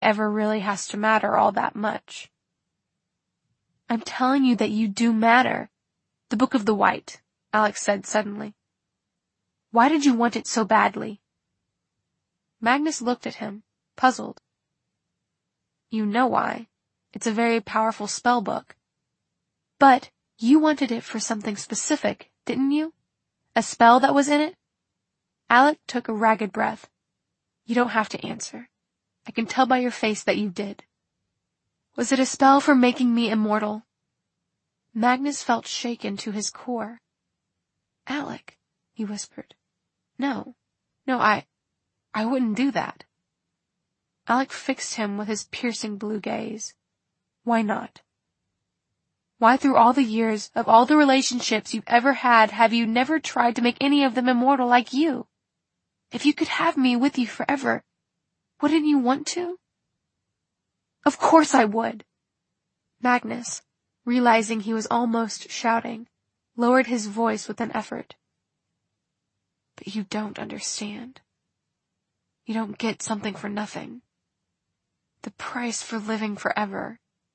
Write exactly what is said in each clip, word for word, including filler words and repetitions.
ever really has to matter all that much. I'm telling you that you do matter. The Book of the White, Alex said suddenly. Why did you want it so badly? Magnus looked at him, puzzled. You know why. It's a very powerful spell book. But you wanted it for something specific, didn't you? A spell that was in it? Alec took a ragged breath. You don't have to answer. I can tell by your face that you did. Was it a spell for making me immortal? Magnus felt shaken to his core. Alec, he whispered. No, no, I, I wouldn't do that. Alec fixed him with his piercing blue gaze. Why not? Why through all the years of all the relationships you've ever had have you never tried to make any of them immortal like you? If you could have me with you forever, wouldn't you want to? Of course I would. Magnus, realizing he was almost shouting, lowered his voice with an effort. But you don't understand. You don't get something for nothing. The price for living forever.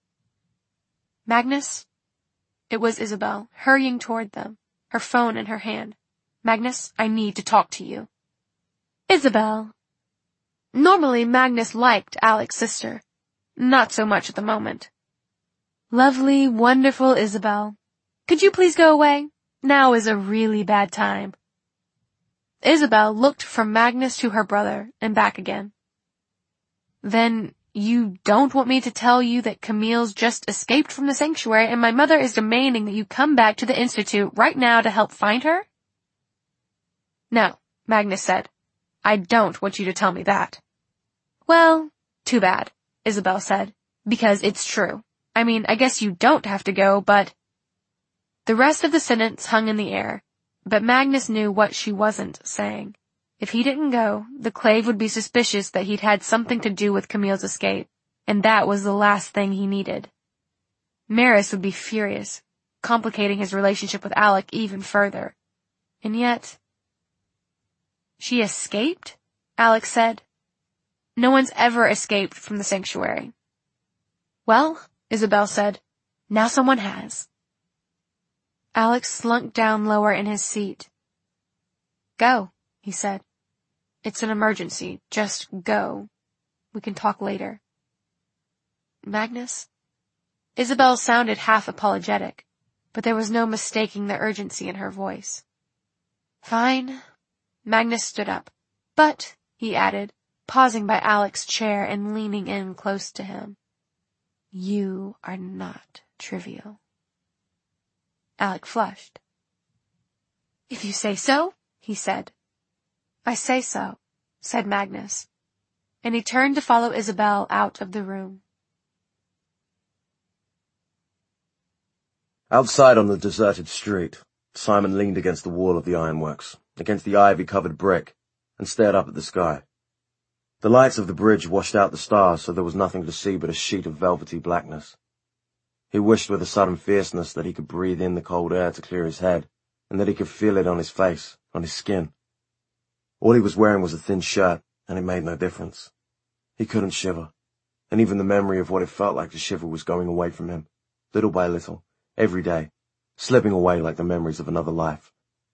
Magnus? It was Isabel, hurrying toward them, her phone in her hand. Magnus, I need to talk to you. Isabel. Normally Magnus liked Alec's sister. Not so much at the moment. Lovely, wonderful Isabel. Could you please go away? Now is a really bad time. Isabel looked from Magnus to her brother and back again. Then you don't want me to tell you that Camille's just escaped from the sanctuary and my mother is demanding that you come back to the Institute right now to help find her? No, Magnus said. I don't want you to tell me that. Well, too bad, Isabel said, because it's true. I mean, I guess you don't have to go, but... The rest of the sentence hung in the air, but Magnus knew what she wasn't saying. If he didn't go, the Clave would be suspicious that he'd had something to do with Camille's escape, and that was the last thing he needed. Maris would be furious, complicating his relationship with Alec even further. And yet... She escaped? Alec said. No one's ever escaped from the sanctuary. Well, Isabel said, now someone has. Alex slunk down lower in his seat. Go, he said. It's an emergency. Just go. We can talk later. Magnus? Isabel sounded half apologetic, but there was no mistaking the urgency in her voice. Fine. Magnus stood up. But, he added, pausing by Alec's chair and leaning in close to him, you are not trivial. Alec flushed. If you say so, he said. I say so, said Magnus, and he turned to follow Isabel out of the room. Outside on the deserted street, Simon leaned against the wall of the ironworks, against the ivy-covered brick, and stared up at the sky. The lights of the bridge washed out the stars, so there was nothing to see but a sheet of velvety blackness. He wished with a sudden fierceness that he could breathe in the cold air to clear his head, and that he could feel it on his face, on his skin. All he was wearing was a thin shirt, and it made no difference. He couldn't shiver, and even the memory of what it felt like to shiver was going away from him, little by little, every day, slipping away like the memories of another life.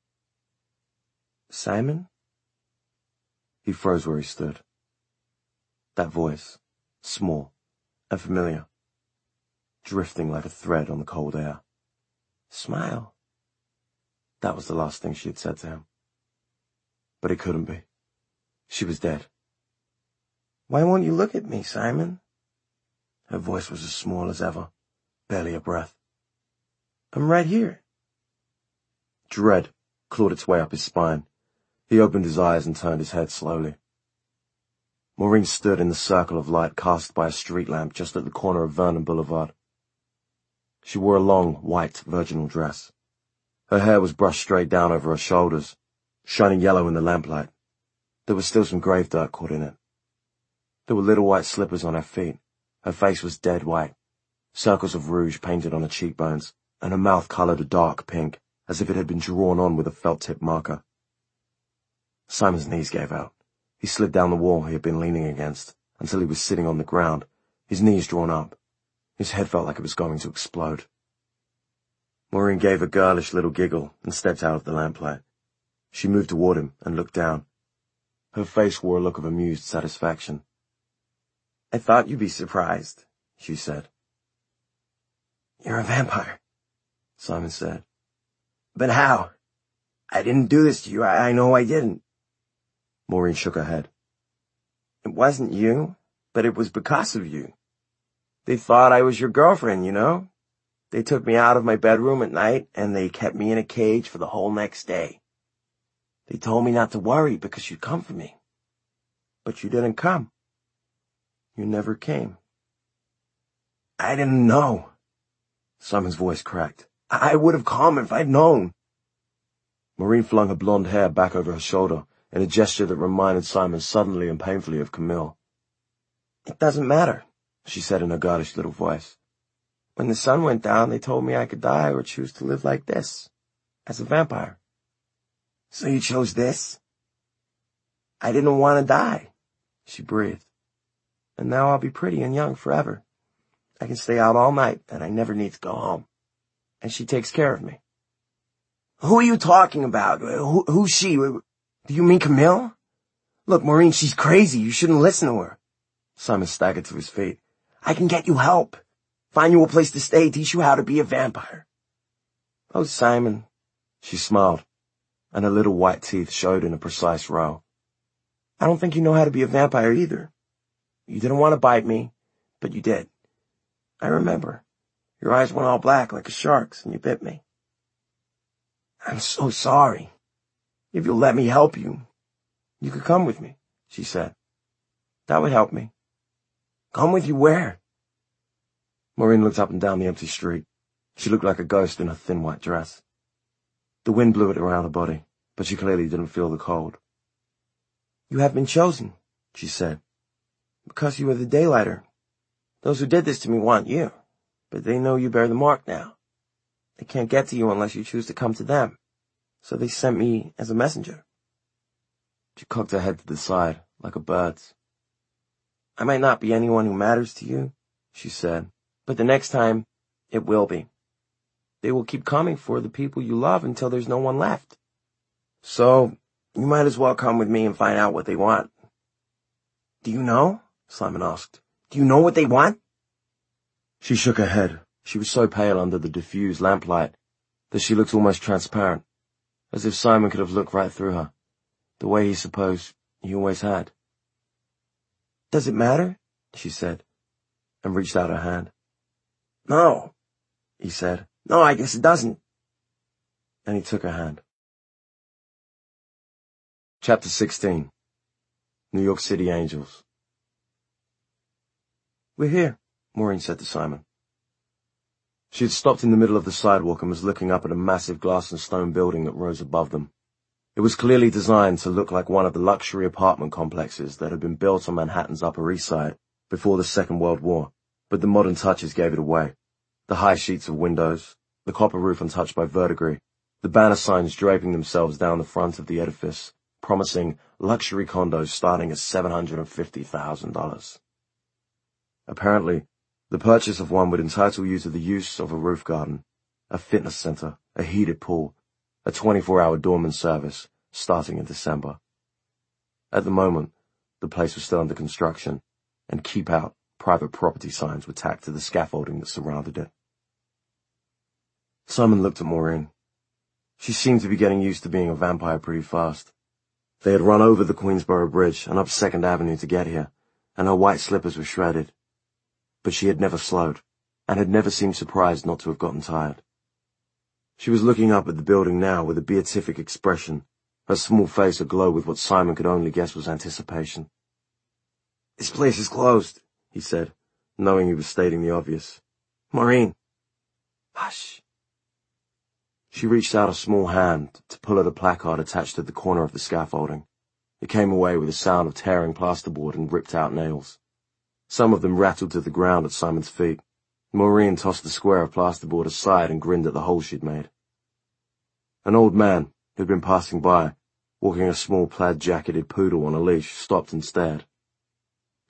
Simon? He froze where he stood. That voice, small and familiar, drifting like a thread on the cold air. Smile. That was the last thing she had said to him. But it couldn't be. She was dead. Why won't you look at me, Simon? Her voice was as small as ever, barely a breath. I'm right here. Dread clawed its way up his spine. He opened his eyes and turned his head slowly. Maureen stood in the circle of light cast by a street lamp just at the corner of Vernon Boulevard. She wore a long, white, virginal dress. Her hair was brushed straight down over her shoulders, shining yellow in the lamplight. There was still some grave dirt caught in it. There were little white slippers on her feet. Her face was dead white, circles of rouge painted on her cheekbones, and her mouth coloured a dark pink, as if it had been drawn on with a felt-tip marker. Simon's knees gave out. He slid down the wall he had been leaning against, until he was sitting on the ground, his knees drawn up. His head felt like it was going to explode. Maureen gave a girlish little giggle and stepped out of the lamplight. She moved toward him and looked down. Her face wore a look of amused satisfaction. "I thought you'd be surprised," she said. "You're a vampire," Simon said. "But how? I didn't do this to you. I, I know I didn't." Maureen shook her head. "It wasn't you, but it was because of you. They thought I was your girlfriend, you know? They took me out of my bedroom at night, and they kept me in a cage for the whole next day. They told me not to worry because you'd come for me. But you didn't come. You never came." "I didn't know." Simon's voice cracked. "I would have come if I'd known." Maureen flung her blonde hair back over her shoulder in a gesture that reminded Simon suddenly and painfully of Camille. "It doesn't matter," she said in a girlish little voice. "When the sun went down, they told me I could die or choose to live like this, as a vampire." "So you chose this?" "I didn't want to die," she breathed. "And now I'll be pretty and young forever. I can stay out all night, and I never need to go home. And she takes care of me." "Who are you talking about? Who, who's she? Do you mean Camille? Look, Maureen, she's crazy. You shouldn't listen to her." Simon staggered to his feet. "I can get you help. Find you a place to stay, teach you how to be a vampire." "Oh, Simon," she smiled, and her little white teeth showed in a precise row. "I don't think you know how to be a vampire either. You didn't want to bite me, but you did. I remember. Your eyes went all black like a shark's, and you bit me." "I'm so sorry. If you'll let me help you, you could come with me," she said. "That would help me." "Come with you where?" Maureen looked up and down the empty street. She looked like a ghost in her thin white dress. The wind blew it around her body, but she clearly didn't feel the cold. "You have been chosen," she said, "because you are the daylighter. Those who did this to me want you, but they know you bear the mark now. They can't get to you unless you choose to come to them, so they sent me as a messenger." She cocked her head to the side, like a bird's. "I might not be anyone who matters to you," she said, "but the next time, it will be. They will keep coming for the people you love until there's no one left. So, you might as well come with me and find out what they want." "Do you know?" Simon asked. "Do you know what they want?" She shook her head. She was so pale under the diffused lamplight that she looked almost transparent, as if Simon could have looked right through her, the way he supposed he always had. "Does it matter?" she said, and reached out her hand. "No," he said. "No, I guess it doesn't." And he took her hand. Chapter sixteen. New York City Angels. "We're here," Maureen said to Simon. She had stopped in the middle of the sidewalk and was looking up at a massive glass and stone building that rose above them. It was clearly designed to look like one of the luxury apartment complexes that had been built on Manhattan's Upper East Side before the Second World War, but the modern touches gave it away. The high sheets of windows, the copper roof untouched by verdigris, the banner signs draping themselves down the front of the edifice, promising luxury condos starting at seven hundred fifty thousand dollars. Apparently, the purchase of one would entitle you to the use of a roof garden, a fitness center, a heated pool, a twenty-four hour doorman service, starting in December. At the moment, the place was still under construction, and keep out private property signs were tacked to the scaffolding that surrounded it. Simon looked at Maureen. She seemed to be getting used to being a vampire pretty fast. They had run over the Queensboro Bridge and up Second Avenue to get here, and her white slippers were shredded. But she had never slowed, and had never seemed surprised not to have gotten tired. She was looking up at the building now with a beatific expression, her small face aglow with what Simon could only guess was anticipation. "This place is closed," he said, knowing he was stating the obvious. "Maureen." "Hush." She reached out a small hand to pull at a placard attached to the corner of the scaffolding. It came away with a sound of tearing plasterboard and ripped-out nails. Some of them rattled to the ground at Simon's feet. Maureen tossed the square of plasterboard aside and grinned at the hole she'd made. An old man, who'd been passing by, walking a small plaid-jacketed poodle on a leash, stopped and stared.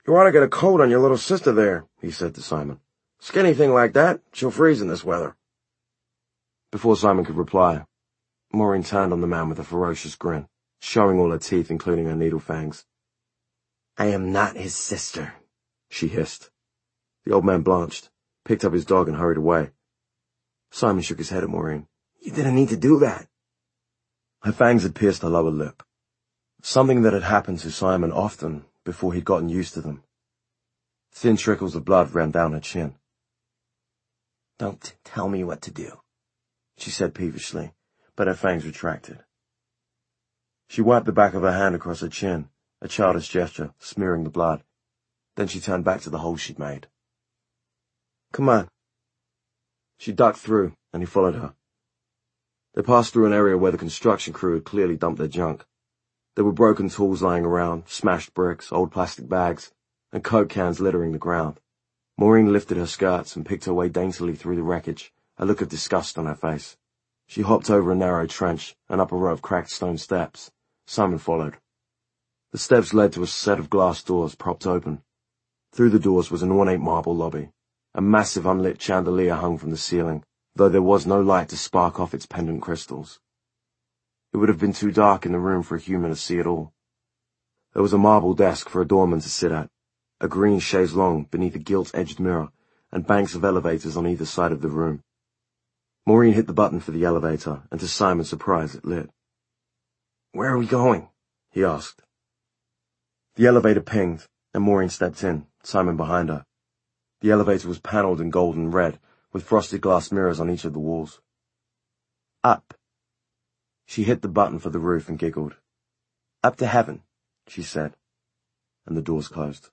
You ought to get a coat on your little sister there, he said to Simon. Skinny thing like that, she'll freeze in this weather. Before Simon could reply, Maureen turned on the man with a ferocious grin, showing all her teeth, including her needle fangs. I am not his sister, she hissed. The old man blanched, picked up his dog and hurried away. Simon shook his head at Maureen. You didn't need to do that. Her fangs had pierced her lower lip, something that had happened to Simon often before he'd gotten used to them. Thin trickles of blood ran down her chin. Don't tell me what to do, she said peevishly, but her fangs retracted. She wiped the back of her hand across her chin, a childish gesture, smearing the blood. Then she turned back to the hole she'd made. Come on. She ducked through, and he followed her. They passed through an area where the construction crew had clearly dumped their junk. There were broken tools lying around, smashed bricks, old plastic bags, and Coke cans littering the ground. Maureen lifted her skirts and picked her way daintily through the wreckage, a look of disgust on her face. She hopped over a narrow trench and up a row of cracked stone steps. Simon followed. The steps led to a set of glass doors propped open. Through the doors was an ornate marble lobby. A massive unlit chandelier hung from the ceiling, though there was no light to spark off its pendant crystals. It would have been too dark in the room for a human to see it all. There was a marble desk for a doorman to sit at, a green chaise longue beneath a gilt-edged mirror, and banks of elevators on either side of the room. Maureen hit the button for the elevator, and to Simon's surprise it lit. Where are we going? He asked. The elevator pinged, and Maureen stepped in, Simon behind her. The elevator was panelled in gold and red, with frosted glass mirrors on each of the walls. Up. She hit the button for the roof and giggled. Up to heaven, she said, and the doors closed.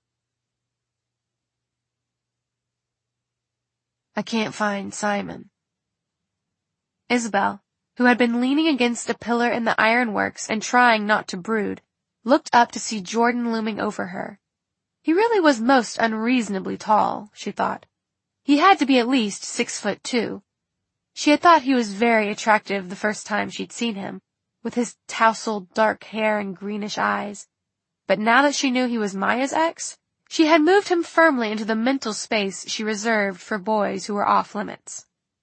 I can't find Simon. Isabel, who had been leaning against a pillar in the ironworks and trying not to brood, looked up to see Jordan looming over her. He really was most unreasonably tall, she thought. He had to be at least six foot two. She had thought he was very attractive the first time she'd seen him, with his tousled dark hair and greenish eyes. But now that she knew he was Maya's ex, she had moved him firmly into the mental space she reserved for boys who were off limits.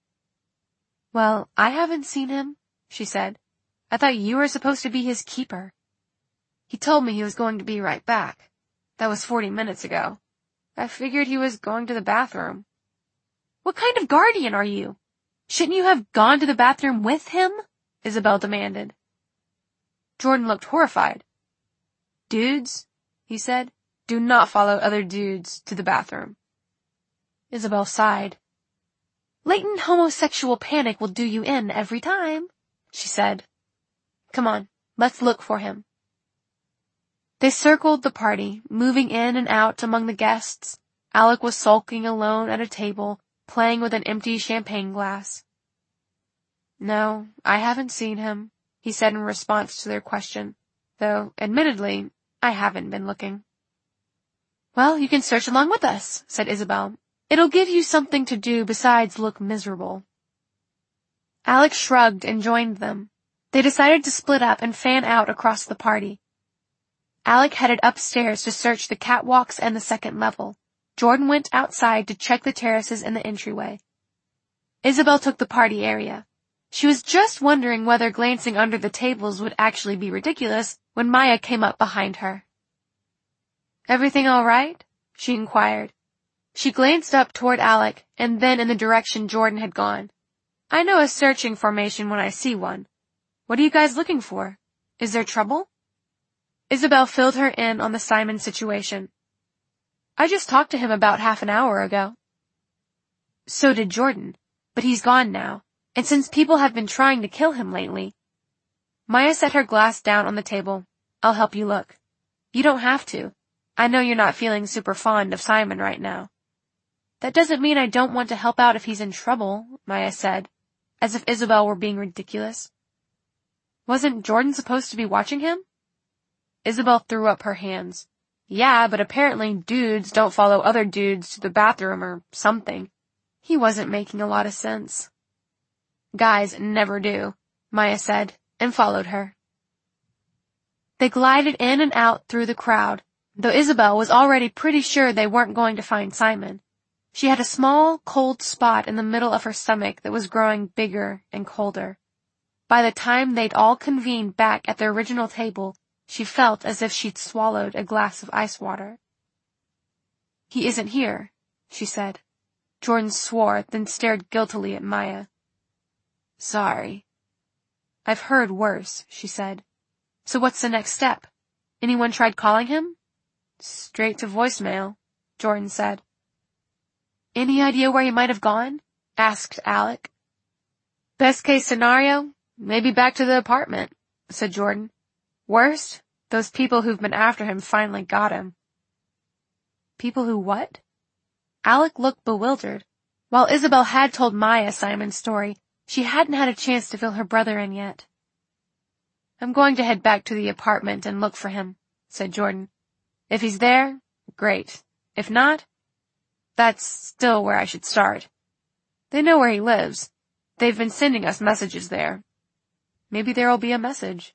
Well, I haven't seen him, she said. I thought you were supposed to be his keeper. He told me he was going to be right back. That was forty minutes ago. I figured he was going to the bathroom. What kind of guardian are you? Shouldn't you have gone to the bathroom with him? Isabel demanded. Jordan looked horrified. Dudes, he said, do not follow other dudes to the bathroom. Isabel sighed. Latent homosexual panic will do you in every time, she said. Come on, let's look for him. They circled the party, moving in and out among the guests. Alec was sulking alone at a table, playing with an empty champagne glass. No, I haven't seen him, he said in response to their question, though, admittedly, I haven't been looking. Well, you can search along with us, said Isabel. It'll give you something to do besides look miserable. Alec shrugged and joined them. They decided to split up and fan out across the party. Alec headed upstairs to search the catwalks and the second level. Jordan went outside to check the terraces and the entryway. Isabel took the party area. She was just wondering whether glancing under the tables would actually be ridiculous when Maya came up behind her. Everything all right? She inquired. She glanced up toward Alec and then in the direction Jordan had gone. I know a searching formation when I see one. What are you guys looking for? Is there trouble? Isabel filled her in on the Simon situation. I just talked to him about half an hour ago. So did Jordan, but he's gone now, and since people have been trying to kill him lately. Maya set her glass down on the table. I'll help you look. You don't have to. I know you're not feeling super fond of Simon right now. That doesn't mean I don't want to help out if he's in trouble, Maya said, as if Isabel were being ridiculous. Wasn't Jordan supposed to be watching him? Isabel threw up her hands. Yeah, but apparently dudes don't follow other dudes to the bathroom or something. He wasn't making a lot of sense. Guys never do, Maya said, and followed her. They glided in and out through the crowd, though Isabel was already pretty sure they weren't going to find Simon. She had a small, cold spot in the middle of her stomach that was growing bigger and colder. By the time they'd all convened back at their original table, she felt as if she'd swallowed a glass of ice water. "He isn't here," she said. Jordan swore, then stared guiltily at Maya. "Sorry." "I've heard worse," she said. "So what's the next step? Anyone tried calling him?" "Straight to voicemail," Jordan said. "Any idea where he might have gone?" asked Alec. "Best case scenario, maybe back to the apartment," said Jordan. "Worst, those people who've been after him finally got him." "People who what?" Alec looked bewildered. While Isabel had told Maya Simon's story, she hadn't had a chance to fill her brother in yet. "I'm going to head back to the apartment and look for him," said Jordan. "If he's there, great. If not, that's still where I should start. They know where he lives. They've been sending us messages there. Maybe there'll be a message."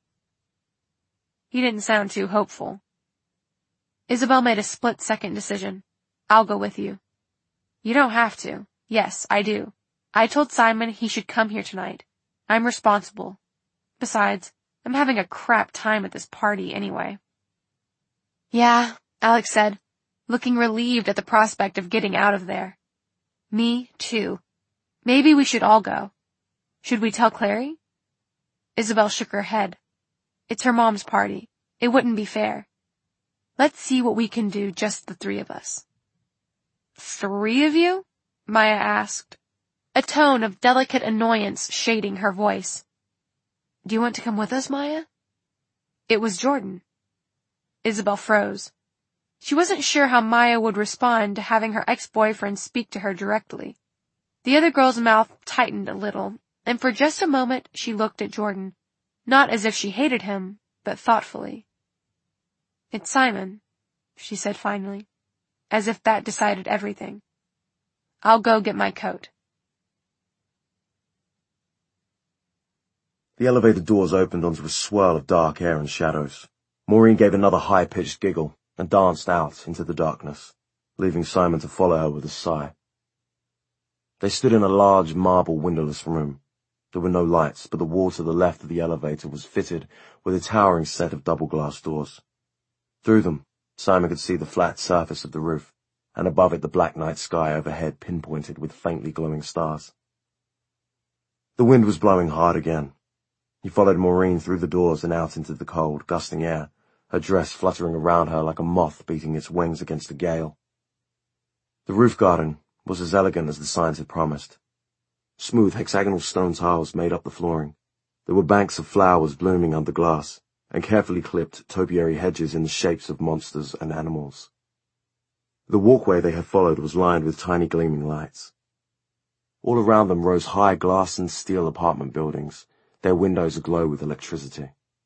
He didn't sound too hopeful. Isabel made a split-second decision. "I'll go with you." "You don't have to." "Yes, I do. I told Simon he should come here tonight. I'm responsible. Besides, I'm having a crap time at this party anyway." "Yeah," Alex said, looking relieved at the prospect of getting out of there. "Me, too. Maybe we should all go. Should we tell Clary?" Isabel shook her head. "It's her mom's party. It wouldn't be fair. Let's see what we can do, just the three of us." "Three of you?" Maya asked, a tone of delicate annoyance shading her voice. "Do you want to come with us, Maya?" It was Jordan. Isabel froze. She wasn't sure how Maya would respond to having her ex-boyfriend speak to her directly. The other girl's mouth tightened a little, and for just a moment she looked at Jordan, not as if she hated him, but thoughtfully. "It's Simon," she said finally, as if that decided everything. "I'll go get my coat." The elevator doors opened onto a swirl of dark air and shadows. Maureen gave another high-pitched giggle and danced out into the darkness, leaving Simon to follow her with a sigh. They stood in a large marble windowless room. There were no lights, but the wall to the left of the elevator was fitted with a towering set of double-glass doors. Through them, Simon could see the flat surface of the roof, and above it the black night sky overhead pinpointed with faintly glowing stars. The wind was blowing hard again. He followed Maureen through the doors and out into the cold, gusting air, her dress fluttering around her like a moth beating its wings against a gale. The roof garden was as elegant as the signs had promised. Smooth hexagonal stone tiles made up the flooring. There were banks of flowers blooming under glass, and carefully clipped topiary hedges in the shapes of monsters and animals. The walkway they had followed was lined with tiny gleaming lights. All around them rose high glass and steel apartment buildings, their windows aglow with electricity.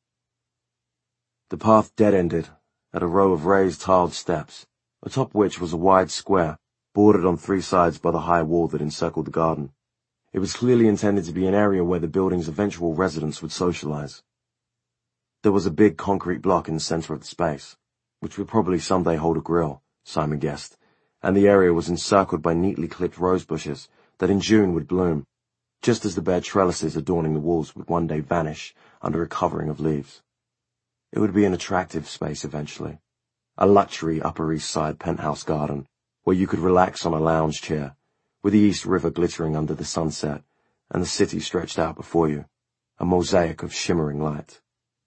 The path dead-ended at a row of raised tiled steps, atop which was a wide square, bordered on three sides by the high wall that encircled the garden. It was clearly intended to be an area where the building's eventual residents would socialize. There was a big concrete block in the center of the space, which would probably someday hold a grill, Simon guessed, and the area was encircled by neatly clipped rose bushes that in June would bloom, just as the bare trellises adorning the walls would one day vanish under a covering of leaves. It would be an attractive space eventually, a luxury Upper East Side penthouse garden where you could relax on a lounge chair, with the East River glittering under the sunset and the city stretched out before you, a mosaic of shimmering light.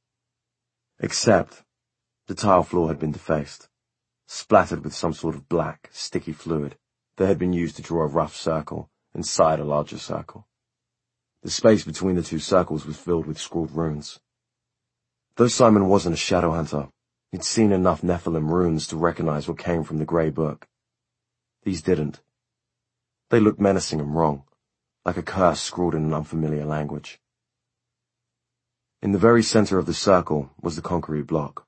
Except the tile floor had been defaced, splattered with some sort of black, sticky fluid that had been used to draw a rough circle inside a larger circle. The space between the two circles was filled with scrawled runes. Though Simon wasn't a shadow hunter, he'd seen enough Nephilim runes to recognize what came from the Grey Book. These didn't. They looked menacing and wrong, like a curse scrawled in an unfamiliar language. In the very center of the circle was the concrete block.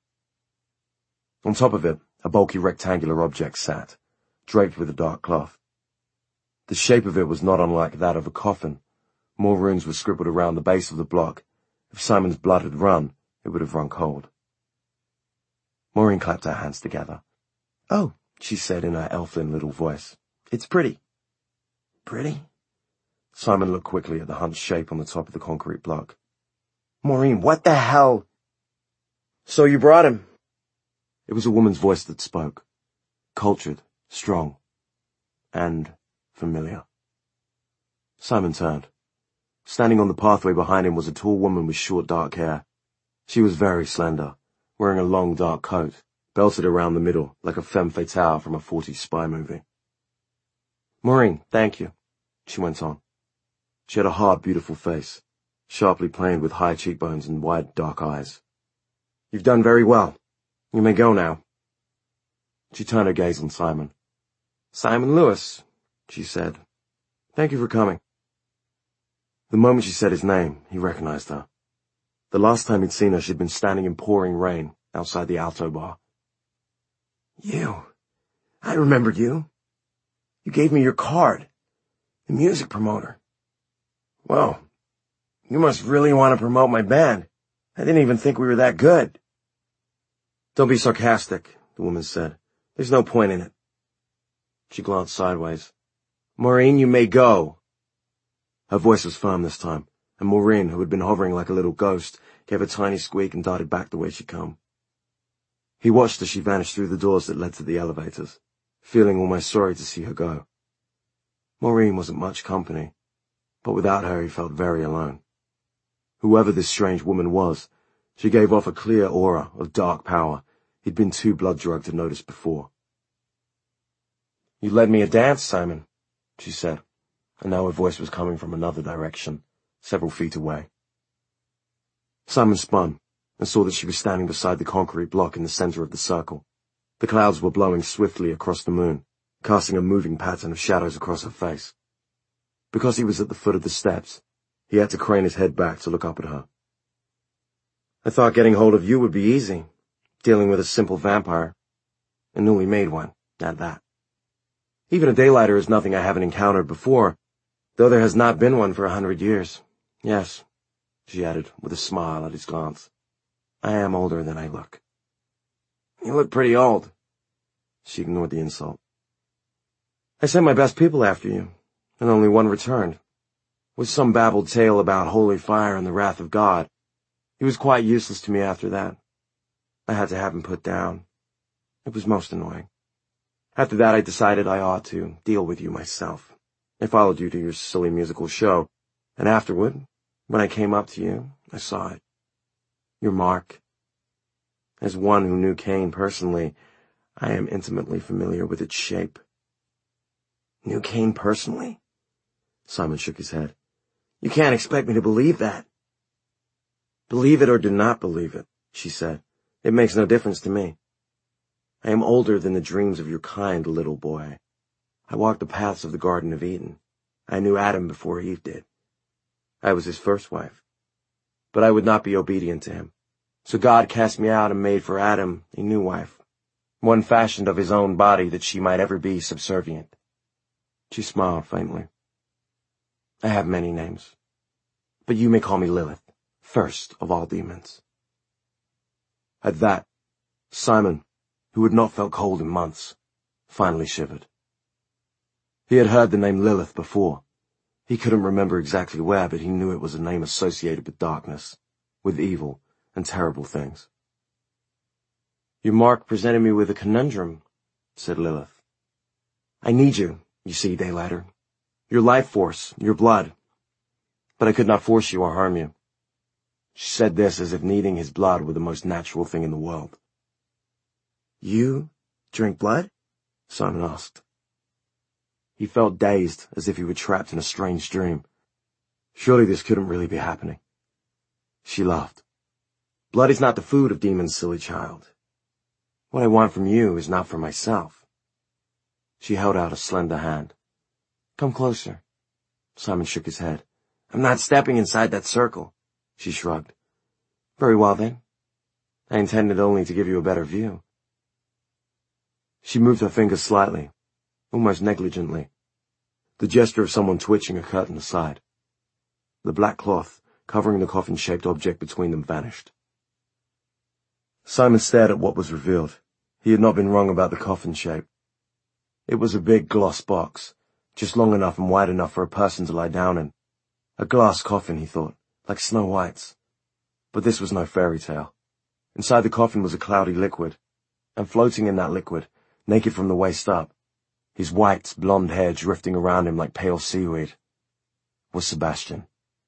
On top of it, a bulky rectangular object sat, draped with a dark cloth. The shape of it was not unlike that of a coffin. More runes were scribbled around the base of the block. If Simon's blood had run, it would have run cold. Maureen clapped her hands together. "Oh," she said in her elfin little voice. "It's pretty." "Pretty?" Simon looked quickly at the hunched shape on the top of the concrete block. "Maureen, what the hell?" "So you brought him." It was a woman's voice that spoke. Cultured, strong, and familiar. Simon turned. Standing on the pathway behind him was a tall woman with short dark hair. She was very slender, wearing a long dark coat, belted around the middle like a femme fatale from a forties spy movie. "Maureen, thank you," she went on. She had a hard, beautiful face, sharply planed with high cheekbones and wide, dark eyes. "You've done very well. You may go now." She turned her gaze on Simon. "Simon Lewis," she said. "Thank you for coming." The moment she said his name, he recognized her. The last time he'd seen her, she'd been standing in pouring rain outside the Alto Bar. "You. I remembered you. You gave me your card. The music promoter. Well, you must really want to promote my band. I didn't even think we were that good." "Don't be sarcastic," the woman said. "There's no point in it." She glanced sideways. "Maureen, you may go." Her voice was firm this time, and Maureen, who had been hovering like a little ghost, gave a tiny squeak and darted back the way she'd come. He watched as she vanished through the doors that led to the elevators, feeling almost sorry to see her go. Maureen wasn't much company, but without her he felt very alone. Whoever this strange woman was, she gave off a clear aura of dark power he'd been too blood-drugged to notice before. "You led me a dance, Simon," she said, and now her voice was coming from another direction, several feet away. Simon spun and saw that she was standing beside the concrete block in the center of the circle. The clouds were blowing swiftly across the moon, casting a moving pattern of shadows across her face. Because he was at the foot of the steps, he had to crane his head back to look up at her. "I thought getting hold of you would be easy, dealing with a simple vampire. A newly made one, at that. Even a daylighter is nothing I haven't encountered before, though there has not been one for a hundred years. Yes," she added, with a smile at his glance. "I am older than I look." "You look pretty old." She ignored the insult. "I sent my best people after you, and only one returned. With some babbled tale about holy fire and the wrath of God. He was quite useless to me after that. I had to have him put down. It was most annoying. After that I decided I ought to deal with you myself. I followed you to your silly musical show, and afterward, when I came up to you, I saw it. Your mark. As one who knew Cain personally, I am intimately familiar with its shape." "Knew Cain personally?" Simon shook his head. "You can't expect me to believe that." "Believe it or do not believe it," she said. "It makes no difference to me. I am older than the dreams of your kind, little boy. I walked the paths of the Garden of Eden. I knew Adam before Eve did. I was his first wife. But I would not be obedient to him. So God cast me out and made for Adam a new wife, one fashioned of his own body that she might ever be subservient." She smiled faintly. "I have many names, but you may call me Lilith, first of all demons." At that, Simon, who had not felt cold in months, finally shivered. He had heard the name Lilith before. He couldn't remember exactly where, but he knew it was a name associated with darkness, with evil, and terrible things. "Your mark presented me with a conundrum," said Lilith. "I need you, you see, Daylighter. Your life force, your blood. But I could not force you or harm you." She said this as if needing his blood were the most natural thing in the world. "You drink blood?" Simon asked. He felt dazed, as if he were trapped in a strange dream. Surely this couldn't really be happening. She laughed. "Blood is not the food of demons, silly child. What I want from you is not for myself." She held out a slender hand. "Come closer." Simon shook his head. "I'm not stepping inside that circle." She shrugged. "Very well, then. I intended only to give you a better view." She moved her fingers slightly, almost negligently, the gesture of someone twitching a curtain aside. The black cloth covering the coffin-shaped object between them vanished. Simon stared at what was revealed. He had not been wrong about the coffin shape. It was a big gloss box, just long enough and wide enough for a person to lie down in. A glass coffin, he thought, like Snow White's. But this was no fairy tale. Inside the coffin was a cloudy liquid, and floating in that liquid, naked from the waist up, his white, blonde hair drifting around him like pale seaweed, was Sebastian.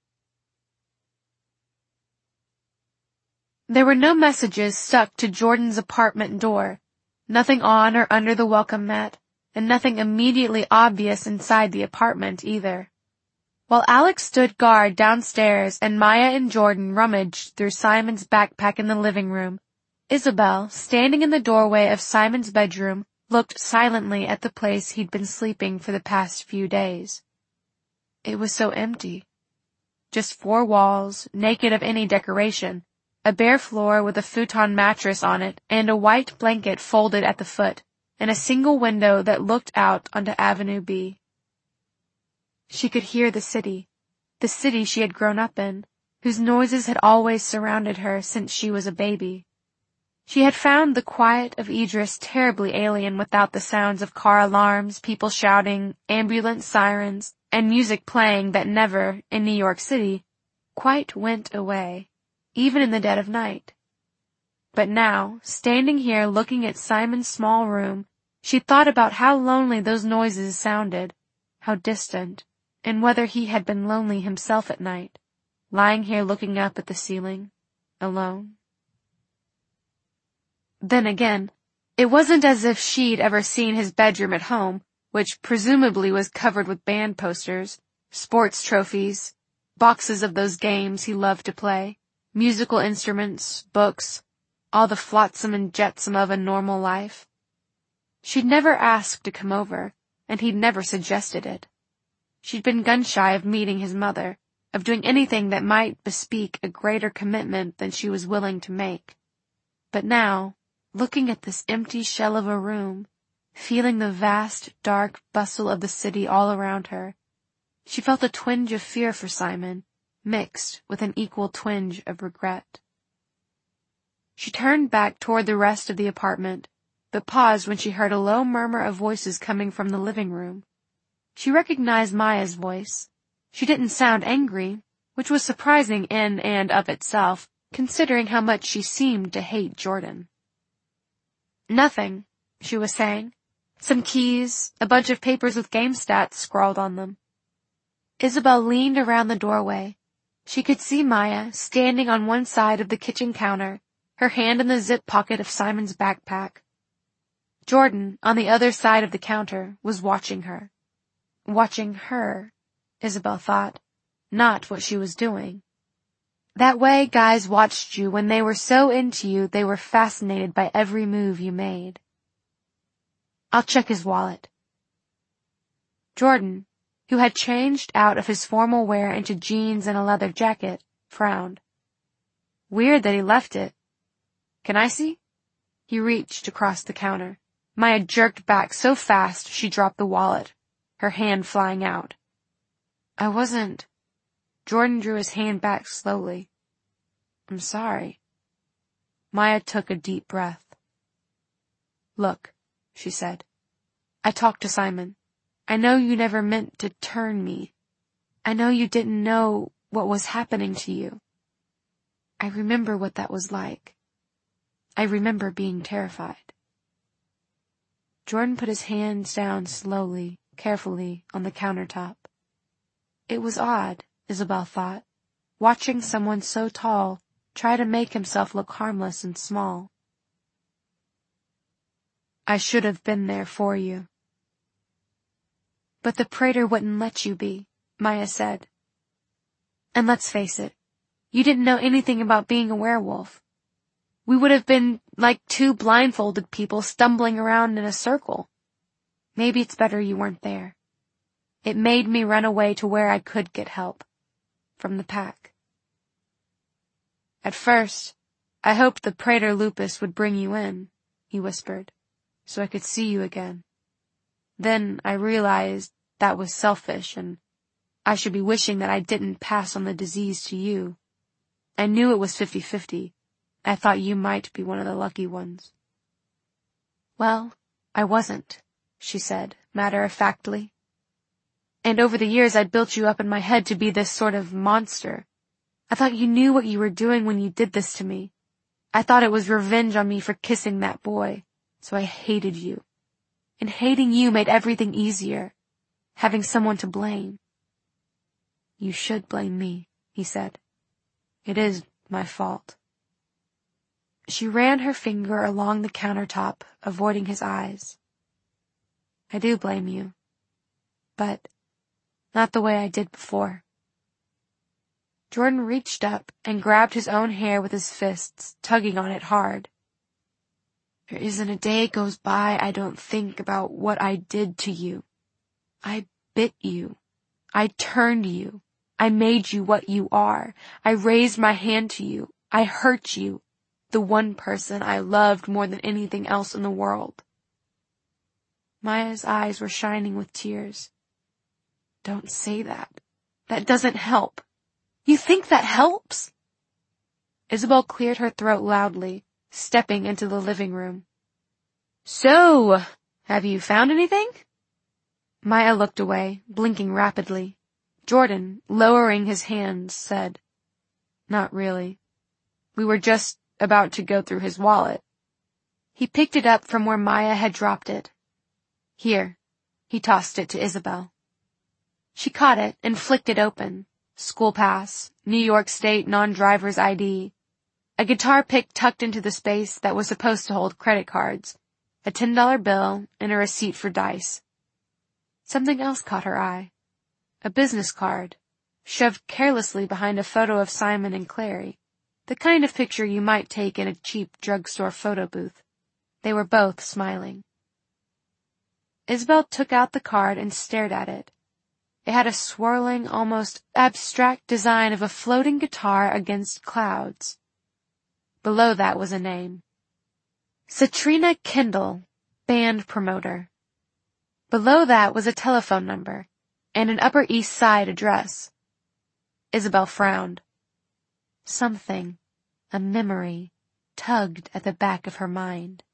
There were no messages stuck to Jordan's apartment door, nothing on or under the welcome mat, and nothing immediately obvious inside the apartment either. While Alex stood guard downstairs and Maya and Jordan rummaged through Simon's backpack in the living room, Isabel, standing in the doorway of Simon's bedroom, looked silently at the place he'd been sleeping for the past few days. It was so empty. Just four walls, naked of any decoration, a bare floor with a futon mattress on it and a white blanket folded at the foot, and a single window that looked out onto Avenue B. She could hear the city, the city she had grown up in, whose noises had always surrounded her since she was a baby. She had found the quiet of Idris terribly alien without the sounds of car alarms, people shouting, ambulance sirens, and music playing that never, in New York City, quite went away, even in the dead of night. But now, standing here looking at Simon's small room, she thought about how lonely those noises sounded, how distant, and whether he had been lonely himself at night, lying here looking up at the ceiling, alone. Then again, it wasn't as if she'd ever seen his bedroom at home, which presumably was covered with band posters, sports trophies, boxes of those games he loved to play, musical instruments, books, all the flotsam and jetsam of a normal life. She'd never asked to come over, and he'd never suggested it. She'd been gun-shy of meeting his mother, of doing anything that might bespeak a greater commitment than she was willing to make. But now, looking at this empty shell of a room, feeling the vast, dark bustle of the city all around her, she felt a twinge of fear for Simon, mixed with an equal twinge of regret. She turned back toward the rest of the apartment, but paused when she heard a low murmur of voices coming from the living room. She recognized Maya's voice. She didn't sound angry, which was surprising in and of itself, considering how much she seemed to hate Jordan. Nothing, she was saying. Some keys, a bunch of papers with game stats scrawled on them. Isabel leaned around the doorway. She could see Maya standing on one side of the kitchen counter, her hand in the zip pocket of Simon's backpack. Jordan, on the other side of the counter, was watching her. Watching her, Isabel thought, not what she was doing. That way guys watched you when they were so into you they were fascinated by every move you made. I'll check his wallet. Jordan, who had changed out of his formal wear into jeans and a leather jacket, frowned. Weird that he left it. Can I see? He reached across the counter. Maya jerked back so fast she dropped the wallet, her hand flying out. I wasn't... Jordan drew his hand back slowly. I'm sorry. Maya took a deep breath. Look, she said. I talked to Simon. I know you never meant to turn me. I know you didn't know what was happening to you. I remember what that was like. I remember being terrified. Jordan put his hands down slowly, carefully, on the countertop. It was odd, Isabel thought, watching someone so tall try to make himself look harmless and small. I should have been there for you. But the Praetor wouldn't let you be, Maya said. And let's face it, you didn't know anything about being a werewolf. We would have been like two blindfolded people stumbling around in a circle. Maybe it's better you weren't there. It made me run away to where I could get help. From the pack. At first, I hoped the Praetor Lupus would bring you in, he whispered, so I could see you again. Then I realized that was selfish and I should be wishing that I didn't pass on the disease to you. I knew it was fifty-fifty, I thought you might be one of the lucky ones." "Well, I wasn't," she said, matter-of-factly. "And over the years I'd built you up in my head to be this sort of monster. I thought you knew what you were doing when you did this to me. I thought it was revenge on me for kissing that boy, so I hated you. And hating you made everything easier, having someone to blame." "You should blame me," he said. "It is my fault." She ran her finger along the countertop, avoiding his eyes. "I do blame you, but not the way I did before." Jordan reached up and grabbed his own hair with his fists, tugging on it hard. "There isn't a day goes by I don't think about what I did to you. I bit you. I turned you. I made you what you are. I raised my hand to you. I hurt you, the one person I loved more than anything else in the world." Maya's eyes were shining with tears. "Don't say that. That doesn't help. You think that helps?" Isabel cleared her throat loudly, stepping into the living room. "So, have you found anything?" Maya looked away, blinking rapidly. Jordan, lowering his hands, said, "Not really. We were just about to go through his wallet." He picked it up from where Maya had dropped it. "Here." He tossed it to Isabel. She caught it and flicked it open. School pass, New York State non-driver's I D, a guitar pick tucked into the space that was supposed to hold credit cards, a ten dollar bill, and a receipt for dice. Something else caught her eye. A business card, shoved carelessly behind a photo of Simon and Clary, the kind of picture you might take in a cheap drugstore photo booth. They were both smiling. Isabel took out the card and stared at it. It had a swirling, almost abstract design of a floating guitar against clouds. Below that was a name. Satrina Kendall, band promoter. Below that was a telephone number and an Upper East Side address. Isabel frowned. Something, a memory, tugged at the back of her mind.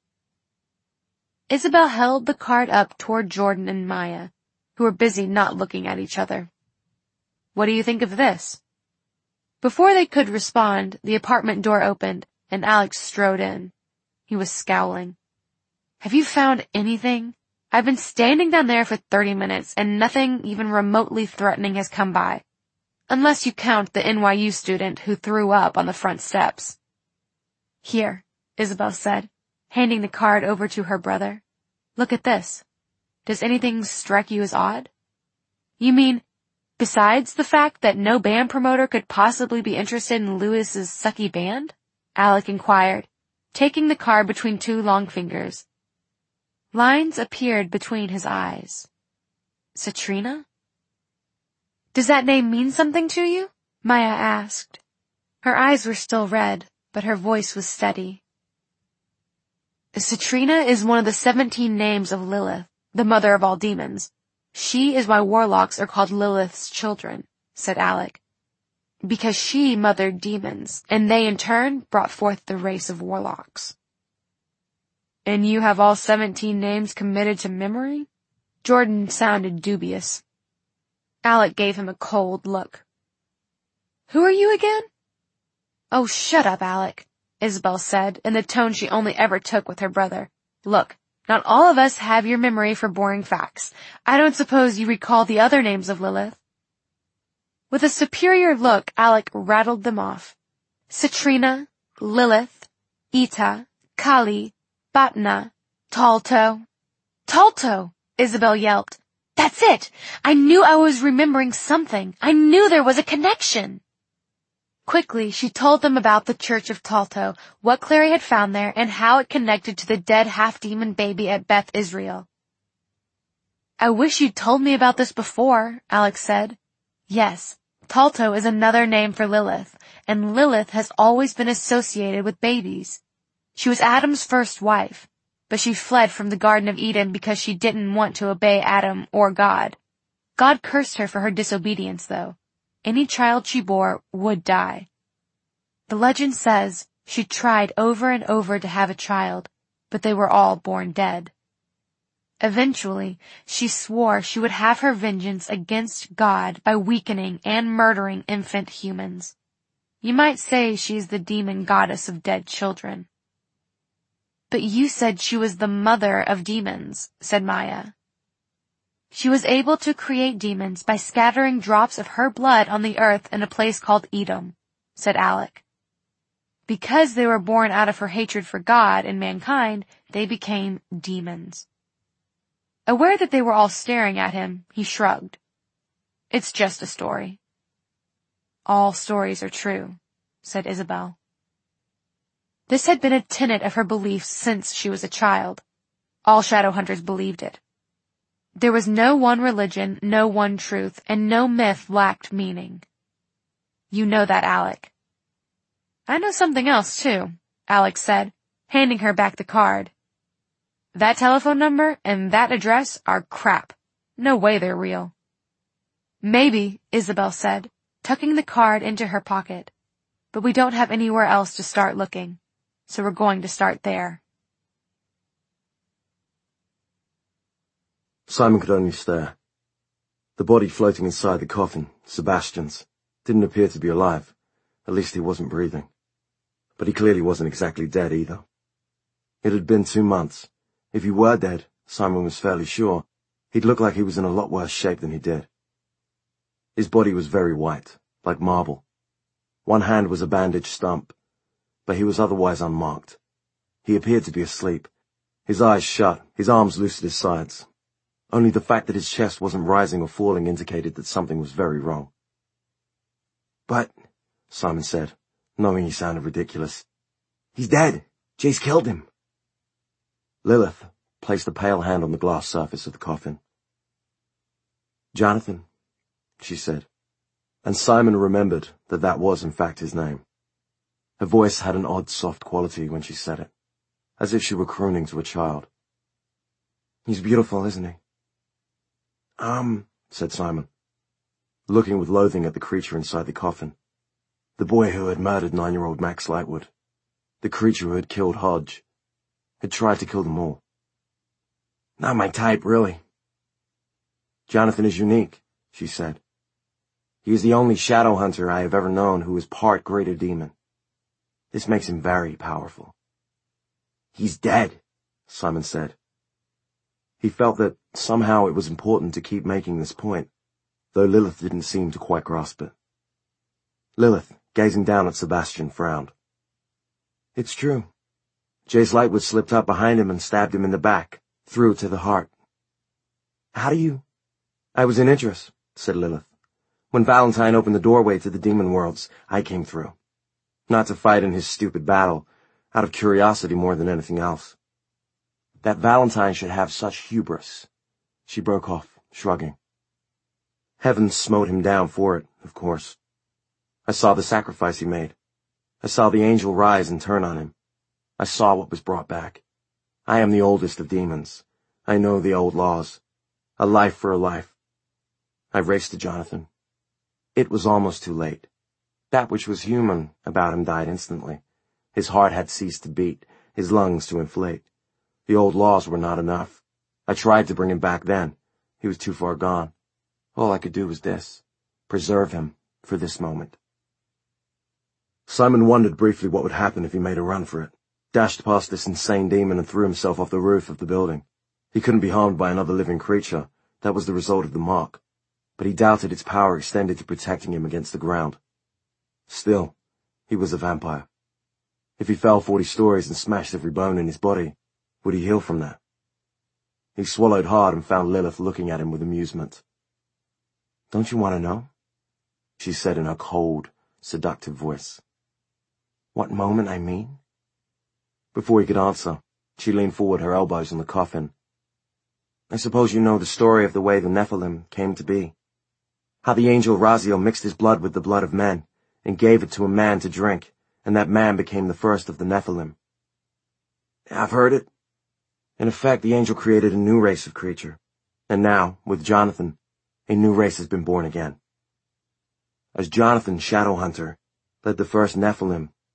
Isabel held the card up toward Jordan and Maya, who were busy not looking at each other. "What do you think of this?" Before they could respond, the apartment door opened, and Alex strode in. He was scowling. "Have you found anything? I've been standing down there for thirty minutes, and nothing even remotely threatening has come by. Unless you count the N Y U student who threw up on the front steps." "Here," Isabel said, handing the card over to her brother. "Look at this. Does anything strike you as odd?" "You mean, besides the fact that no band promoter could possibly be interested in Lewis's sucky band?" Alec inquired, taking the card between two long fingers. Lines appeared between his eyes. "Satrina? Does that name mean something to you?" Maya asked. Her eyes were still red, but her voice was steady. "Satrina is one of the seventeen names of Lilith, the mother of all demons. She is why warlocks are called Lilith's children," said Alec. "Because she mothered demons, and they in turn brought forth the race of warlocks." "And you have all seventeen names committed to memory?" Jordan sounded dubious. Alec gave him a cold look. "Who are you again?" "Oh, shut up, Alec," Isabel said, in the tone she only ever took with her brother. "Look, not all of us have your memory for boring facts. I don't suppose you recall the other names of Lilith." With a superior look, Alec rattled them off. Satrina, Lilith, Eta, Kali, Batna, Talto. "Talto!" Isabel yelped. "That's it! I knew I was remembering something. I knew there was a connection." Quickly, she told them about the Church of Talto, what Clary had found there, and how it connected to the dead half-demon baby at Beth Israel. "I wish you'd told me about this before," Alex said. "Yes, Talto is another name for Lilith, and Lilith has always been associated with babies. She was Adam's first wife, but she fled from the Garden of Eden because she didn't want to obey Adam or God. God cursed her for her disobedience, though. Any child she bore would die. The legend says She tried over and over to have a child, but they were all born dead. Eventually, she swore she would have her vengeance against God by weakening and murdering infant humans. You might say she's the demon goddess of dead children. But you said she was the mother of demons, said Maya. She was able to create demons by scattering drops of her blood on the earth in a place called Edom, said Alec. Because they were born out of her hatred for God and mankind, they became demons. Aware that they were all staring at him, he shrugged. It's just a story. All stories are true, said Isabel. This had been a tenet of her beliefs since she was a child. All shadow hunters believed it. There was no one religion, no one truth, and no myth lacked meaning. You know that, Alec. I know something else, too, Alec said, handing her back the card. That telephone number and that address are crap. No way they're real. Maybe, Isabel said, tucking the card into her pocket. But we don't have anywhere else to start looking, so we're going to start there. Simon could only stare. The body floating inside the coffin, Sebastian's, didn't appear to be alive. At least he wasn't breathing. But he clearly wasn't exactly dead either. It had been two months. If he were dead, Simon was fairly sure, he'd look like he was in a lot worse shape than he did. His body was very white, like marble. One hand was a bandaged stump, but he was otherwise unmarked. He appeared to be asleep, his eyes shut, his arms loose at his sides. Only the fact that his chest wasn't rising or falling indicated that something was very wrong. But, Simon said, knowing he sounded ridiculous, he's dead. Jace killed him. Lilith placed a pale hand on the glass surface of the coffin. Jonathan, she said, and Simon remembered that that was in fact his name. Her voice had an odd soft quality when she said it, as if she were crooning to a child. He's beautiful, isn't he? Um, said Simon, looking with loathing at the creature inside the coffin. The boy who had murdered nine-year-old Max Lightwood. The creature who had killed Hodge. Had tried to kill them all. Not my type, really. Jonathan is unique, she said. He is the only shadow hunter I have ever known who is part greater demon. This makes him very powerful. He's dead, Simon said. He felt that somehow it was important to keep making this point, though Lilith didn't seem to quite grasp it. Lilith, gazing down at Sebastian, frowned. It's true. Jace Lightwood slipped up behind him and stabbed him in the back, through to the heart. How do you? I was in Idris, said Lilith. When Valentine opened the doorway to the demon worlds, I came through. Not to fight in his stupid battle, out of curiosity more than anything else. That Valentine should have such hubris. She broke off, shrugging. Heaven smote him down for it, of course. I saw the sacrifice he made. I saw the angel rise and turn on him. I saw what was brought back. I am the oldest of demons. I know the old laws. A life for a life. I raced to Jonathan. It was almost too late. That which was human about him died instantly. His heart had ceased to beat, his lungs to inflate. The old laws were not enough. I tried to bring him back then. He was too far gone. All I could do was this. Preserve him for this moment. Simon wondered briefly what would happen if he made a run for it. Dashed past this insane demon and threw himself off the roof of the building. He couldn't be harmed by another living creature. That was the result of the mark. But he doubted its power extended to protecting him against the ground. Still, he was a vampire. If he fell forty stories and smashed every bone in his body, would he heal from that? He swallowed hard and found Lilith looking at him with amusement. Don't you want to know? She said in her cold, seductive voice. What moment I mean? Before he could answer, she leaned forward, her elbows on the coffin. I suppose you know the story of the way the Nephilim came to be. How the angel Raziel mixed his blood with the blood of men, and gave it to a man to drink, and that man became the first of the Nephilim. I've heard it. In effect, the angel created a new race of creature, and now, with Jonathan, a new race has been born again. As Jonathan, Shadowhunter, led the first Nephilim,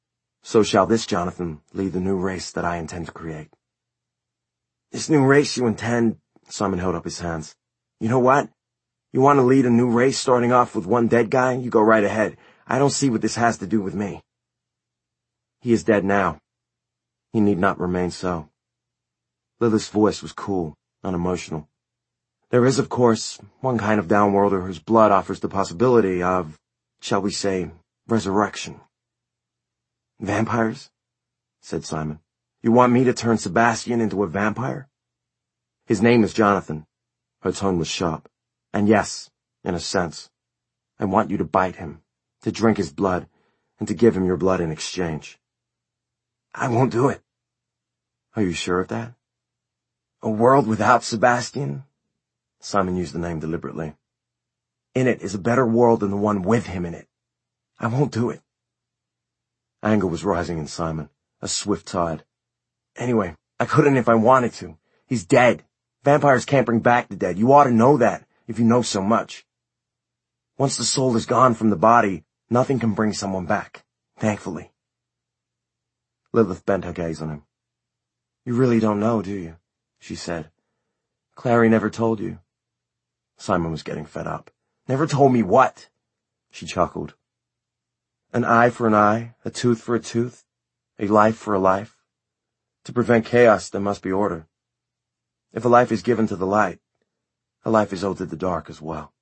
So shall this Jonathan lead the new race that I intend to create. This new race you intend, Simon held up his hands. You know what? You want to lead a new race starting off with one dead guy? You go right ahead. I don't see what this has to do with me. He is dead now. He need not remain so. Lilith's voice was cool, unemotional. There is, of course, one kind of downworlder whose blood offers the possibility of, shall we say, resurrection. Vampires? Said Simon. You want me to turn Sebastian into a vampire? His name is Jonathan. Her tone was sharp. And yes, in a sense, I want you to bite him, to drink his blood, and to give him your blood in exchange. I won't do it. Are you sure of that? A world without Sebastian? Simon used the name deliberately. In it is a better world than the one with him in it. I won't do it. Anger was rising in Simon, a swift tide. Anyway, I couldn't if I wanted to. He's dead. Vampires can't bring back the dead. You ought to know that, if you know so much. Once the soul is gone from the body, nothing can bring someone back, thankfully. Lilith bent her gaze on him. You really don't know, do you? She said. Clary never told you. Simon was getting fed up. Never told me what? She chuckled. An eye for an eye, a tooth for a tooth, a life for a life. To prevent chaos, there must be order. If a life is given to the light, a life is owed to the dark as well.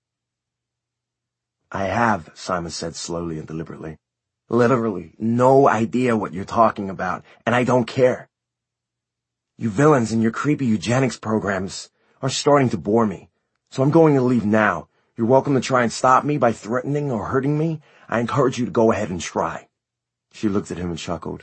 I have, Simon said slowly and deliberately, literally no idea what you're talking about, and I don't care. You villains and your creepy eugenics programs are starting to bore me, so I'm going to leave now. You're welcome to try and stop me by threatening or hurting me. I encourage you to go ahead and try. She looked at him and chuckled.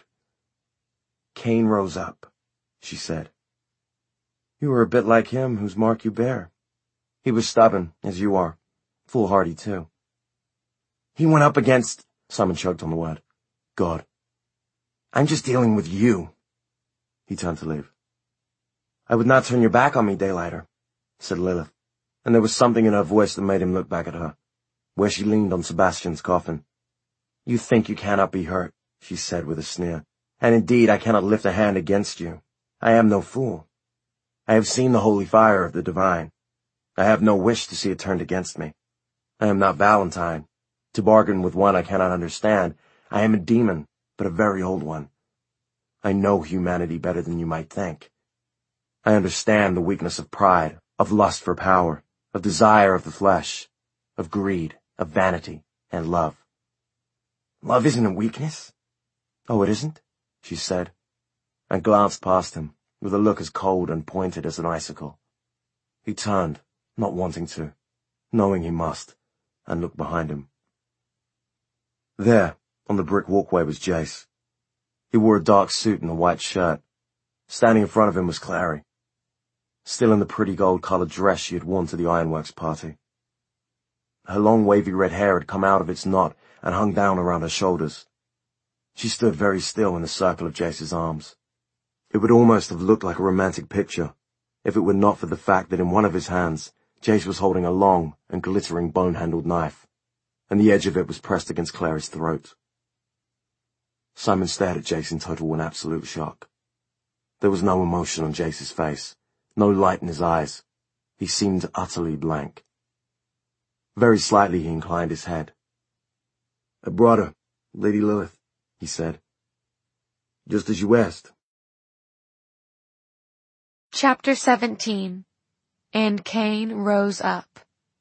Cain rose up, she said. You are a bit like him whose mark you bear. He was stubborn, as you are, foolhardy too. He went up against, Simon choked on the word, God. I'm just dealing with you. He turned to leave. I would not turn your back on me, Daylighter, said Lilith, and there was something in her voice that made him look back at her, where she leaned on Sebastian's coffin. You think you cannot be hurt, she said with a sneer, and indeed I cannot lift a hand against you. I am no fool. I have seen the holy fire of the divine. I have no wish to see it turned against me. I am not Valentine. To bargain with one I cannot understand, I am a demon, but a very old one. I know humanity better than you might think. I understand the weakness of pride, of lust for power, of desire of the flesh, of greed, of vanity, and love. Love isn't a weakness? Oh, it isn't? She said, and glanced past him, with a look as cold and pointed as an icicle. He turned, not wanting to, knowing he must, and looked behind him. There, on the brick walkway, was Jace. He wore a dark suit and a white shirt. Standing in front of him was Clary, still in the pretty gold-coloured dress she had worn to the ironworks party. Her long wavy red hair had come out of its knot and hung down around her shoulders. She stood very still in the circle of Jace's arms. It would almost have looked like a romantic picture, if it were not for the fact that in one of his hands, Jace was holding a long and glittering bone-handled knife, and the edge of it was pressed against Clary's throat. Simon stared at Jace in total and absolute shock. There was no emotion on Jace's face, no light in his eyes. He seemed utterly blank. Very slightly he inclined his head. I brought her, Lady Lilith, he said. Just as you asked. Chapter seventeen. And Cain Rose Up.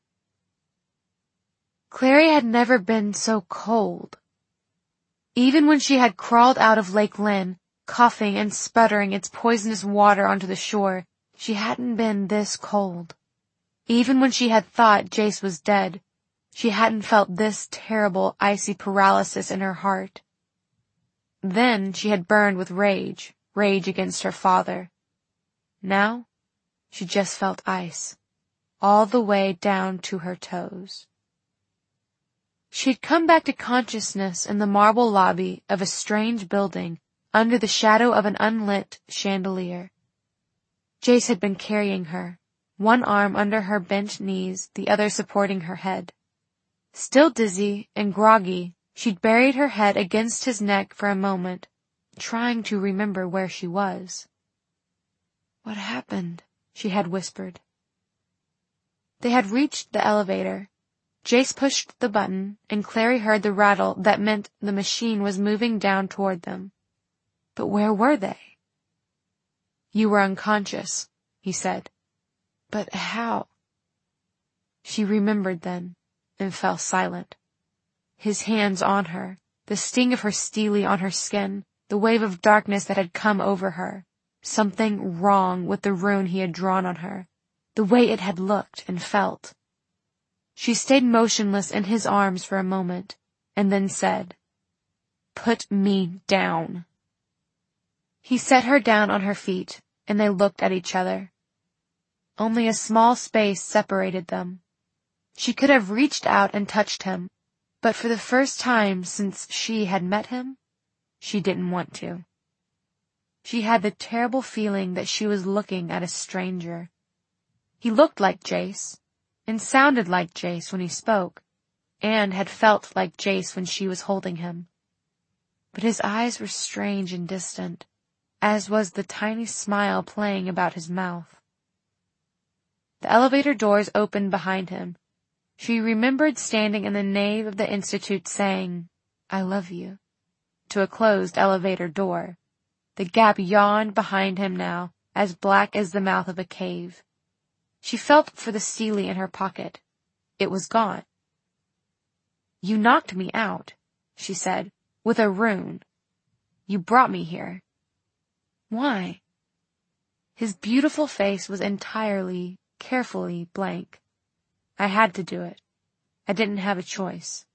Clary had never been so cold. Even when she had crawled out of Lake Lynn, coughing and sputtering its poisonous water onto the shore, she hadn't been this cold. Even when she had thought Jace was dead, she hadn't felt this terrible icy paralysis in her heart. Then she had burned with rage, rage against her father. Now, she just felt ice, all the way down to her toes. She had come back to consciousness in the marble lobby of a strange building under the shadow of an unlit chandelier. Jace had been carrying her, one arm under her bent knees, the other supporting her head. Still dizzy and groggy, She'd buried her head against his neck for a moment, trying to remember where she was. "What happened?" she had whispered. They had reached the elevator. Jace pushed the button, and Clary heard the rattle that meant the machine was moving down toward them. But where were they? "You were unconscious," he said. "But how?" She remembered then, and fell silent. His hands on her, the sting of her steely on her skin, the wave of darkness that had come over her. Something wrong with the rune he had drawn on her, the way it had looked and felt. She stayed motionless in his arms for a moment, and then said, "Put me down." He set her down on her feet, and they looked at each other. Only a small space separated them. She could have reached out and touched him, but for the first time since she had met him, she didn't want to. She had the terrible feeling that she was looking at a stranger. He looked like Jace, and sounded like Jace when he spoke, and had felt like Jace when she was holding him. But his eyes were strange and distant, as was the tiny smile playing about his mouth. The elevator doors opened behind him. She remembered standing in the nave of the Institute saying, "I love you," to a closed elevator door. The gap yawned behind him now, as black as the mouth of a cave. She felt for the steely in her pocket. It was gone. "You knocked me out," she said, "with a rune. You brought me here." "Why?" His beautiful face was entirely, carefully blank. "I had to do it. I didn't have a choice."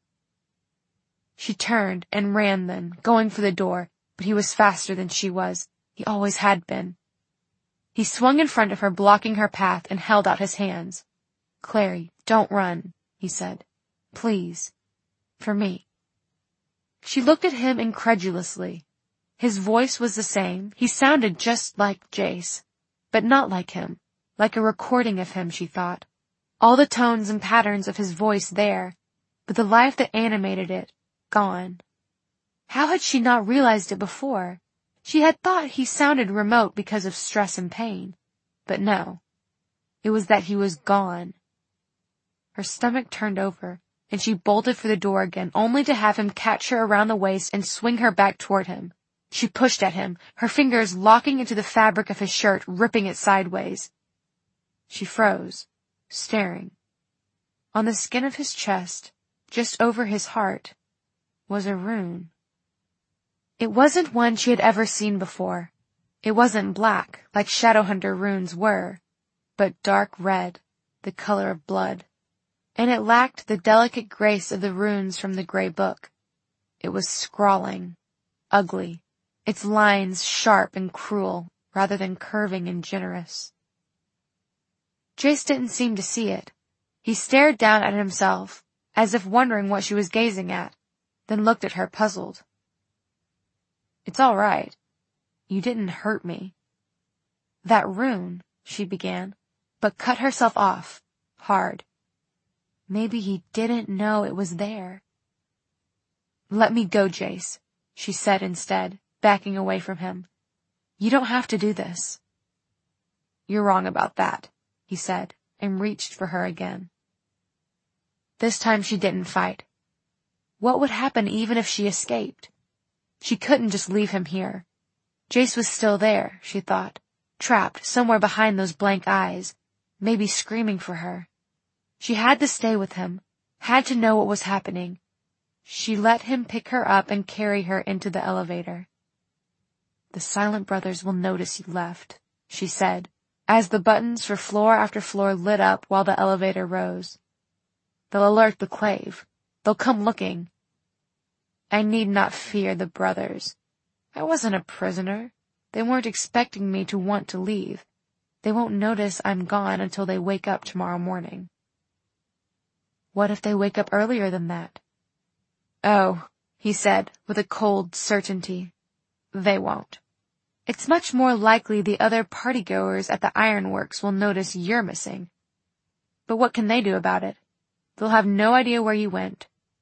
She turned and ran then, going for the door, but he was faster than she was. He always had been. He swung in front of her, blocking her path, and held out his hands. "Clary, don't run," he said. "Please. For me." She looked at him incredulously. His voice was the same. He sounded just like Jace, but not like him, like a recording of him, she thought. All the tones and patterns of his voice there, but the life that animated it, gone. How had she not realized it before? She had thought he sounded remote because of stress and pain. But no, it was that he was gone. Her stomach turned over, and she bolted for the door again, only to have him catch her around the waist and swing her back toward him. She pushed at him, her fingers locking into the fabric of his shirt, ripping it sideways. She froze, staring. On the skin of his chest, just over his heart, was a rune. It wasn't one she had ever seen before. It wasn't black, like Shadowhunter runes were, but dark red, the color of blood. And it lacked the delicate grace of the runes from the Grey Book. It was scrawling, ugly, its lines sharp and cruel, rather than curving and generous. Jace didn't seem to see it. He stared down at himself, as if wondering what she was gazing at, then looked at her puzzled. "It's all right. You didn't hurt me." "That rune," she began, but cut herself off, hard. Maybe he didn't know it was there. "Let me go, Jace," she said instead, backing away from him. "You don't have to do this." "You're wrong about that," he said, and reached for her again. This time she didn't fight. What would happen even if she escaped? She couldn't just leave him here. Jace was still there, she thought, trapped somewhere behind those blank eyes, maybe screaming for her. She had to stay with him, had to know what was happening. She let him pick her up and carry her into the elevator. "The Silent Brothers will notice you left," she said, as the buttons for floor after floor lit up while the elevator rose. "They'll alert the Clave. They'll come looking. I need not fear the brothers. I wasn't a prisoner. They weren't expecting me to want to leave. They won't notice I'm gone until they wake up tomorrow morning." "What if they wake up earlier than that?" "Oh," he said, with a cold certainty. "They won't. It's much more likely the other partygoers at the ironworks will notice you're missing. But what can they do about it? They'll have no idea where you went.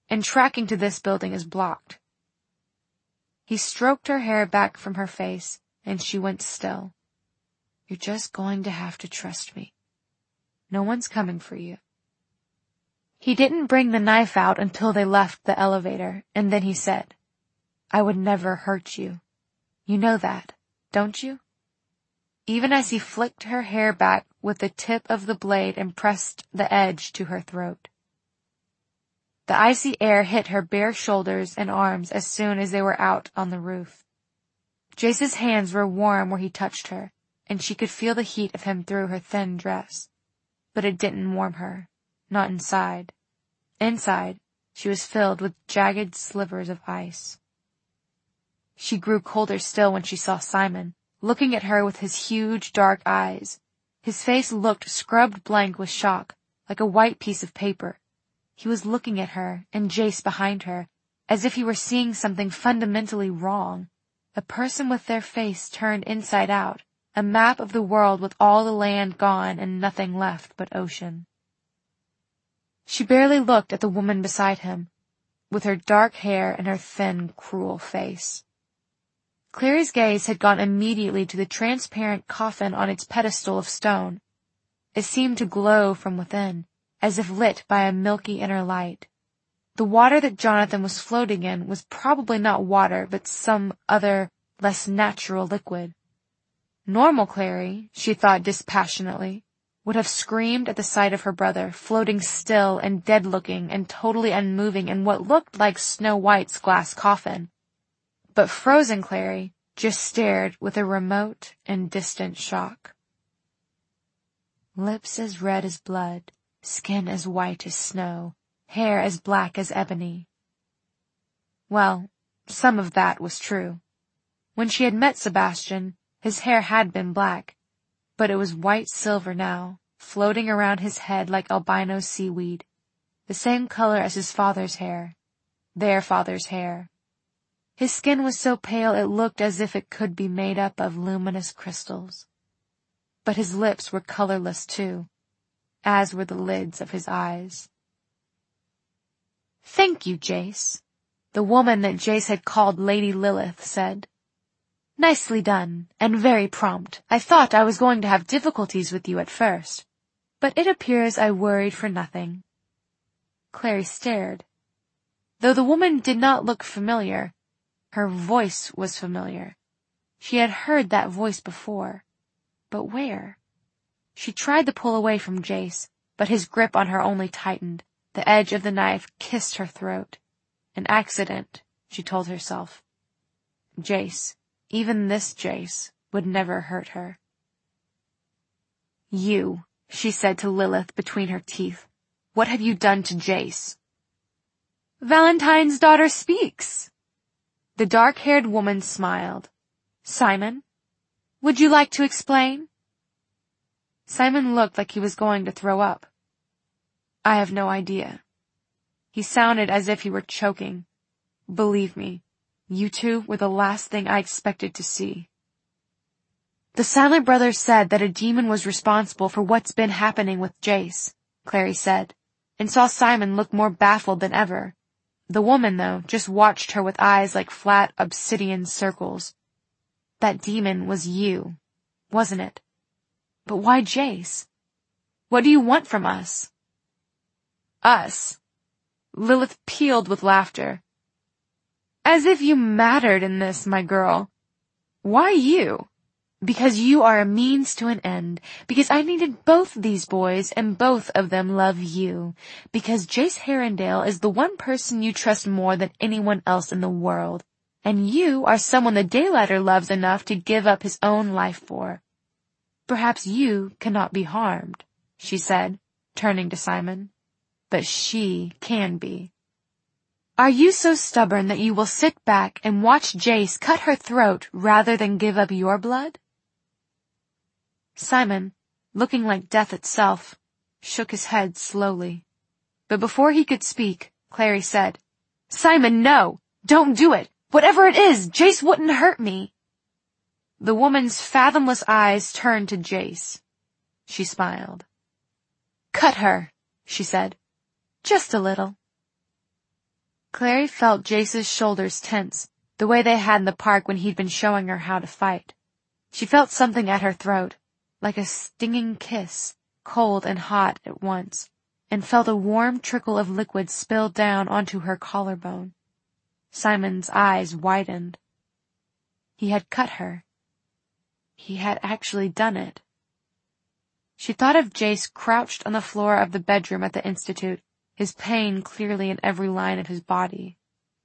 and tracking to this building is blocked. He stroked her hair back from her face, and she went still. You're just going to have to trust me. No one's coming for you. He didn't bring the knife out until they left the elevator, and then he said, I would never hurt you. You know that, don't you? Even as he flicked her hair back with the tip of the blade and pressed the edge to her throat. The icy air hit her bare shoulders and arms as soon as they were out on the roof. Jace's hands were warm where he touched her, and she could feel the heat of him through her thin dress. But it didn't warm her, not inside. Inside, she was filled with jagged slivers of ice. She grew colder still when she saw Simon, looking at her with his huge dark eyes. His face looked scrubbed blank with shock, like a white piece of paper. He was looking at her and Jace behind her, as if he were seeing something fundamentally wrong. A person with their face turned inside out, a map of the world with all the land gone and nothing left but ocean. She barely looked at the woman beside him, with her dark hair and her thin, cruel face. Clary's gaze had gone immediately to the transparent coffin on its pedestal of stone. It seemed to glow from within, as if lit by a milky inner light. The water that Jonathan was floating in was probably not water, but some other, less natural liquid. Normal Clary, she thought dispassionately, would have screamed at the sight of her brother, floating still and dead-looking and totally unmoving in what looked like Snow White's glass coffin. But frozen Clary just stared with a remote and distant shock. Lips as red as blood, skin as white as snow, hair as black as ebony. Well, some of that was true. When she had met Sebastian, his hair had been black, but it was white silver now, floating around his head like albino seaweed, the same color as his father's hair, their father's hair. His skin was so pale it looked as if it could be made up of luminous crystals. But his lips were colorless too, as were the lids of his eyes. Thank you, Jace, the woman that Jace had called Lady Lilith said. Nicely done, and very prompt. I thought I was going to have difficulties with you at first, but it appears I worried for nothing. Clary stared. Though the woman did not look familiar, her voice was familiar. She had heard that voice before. But where? She tried to pull away from Jace, but his grip on her only tightened. The edge of the knife kissed her throat. An accident, she told herself. Jace, even this Jace, would never hurt her. You, she said to Lilith between her teeth. What have you done to Jace? Valentine's daughter speaks. The dark-haired woman smiled. Simon, would you like to explain? Simon looked like he was going to throw up. I have no idea. He sounded as if he were choking. Believe me, you two were the last thing I expected to see. The Silent Brothers said that a demon was responsible for what's been happening with Jace, Clary said, and saw Simon look more baffled than ever. The woman, though, just watched her with eyes like flat obsidian circles. That demon was you, wasn't it? But why Jace? What do you want from us? Us? Lilith pealed with laughter. As if you mattered in this, my girl. Why you? Because you are a means to an end. Because I needed both these boys, and both of them love you. Because Jace Herondale is the one person you trust more than anyone else in the world. And you are someone the Daylighter loves enough to give up his own life for. Perhaps you cannot be harmed, she said, turning to Simon. But she can be. Are you so stubborn that you will sit back and watch Jace cut her throat rather than give up your blood? Simon, looking like death itself, shook his head slowly. But before he could speak, Clary said, Simon, no! Don't do it! Whatever it is, Jace wouldn't hurt me. The woman's fathomless eyes turned to Jace. She smiled. Cut her, she said. Just a little. Clary felt Jace's shoulders tense, the way they had in the park when he'd been showing her how to fight. She felt something at her throat, like a stinging kiss, cold and hot at once, and felt a warm trickle of liquid spill down onto her collarbone. Simon's eyes widened. He had cut her. He had actually done it. She thought of Jace crouched on the floor of the bedroom at the Institute, his pain clearly in every line of his body.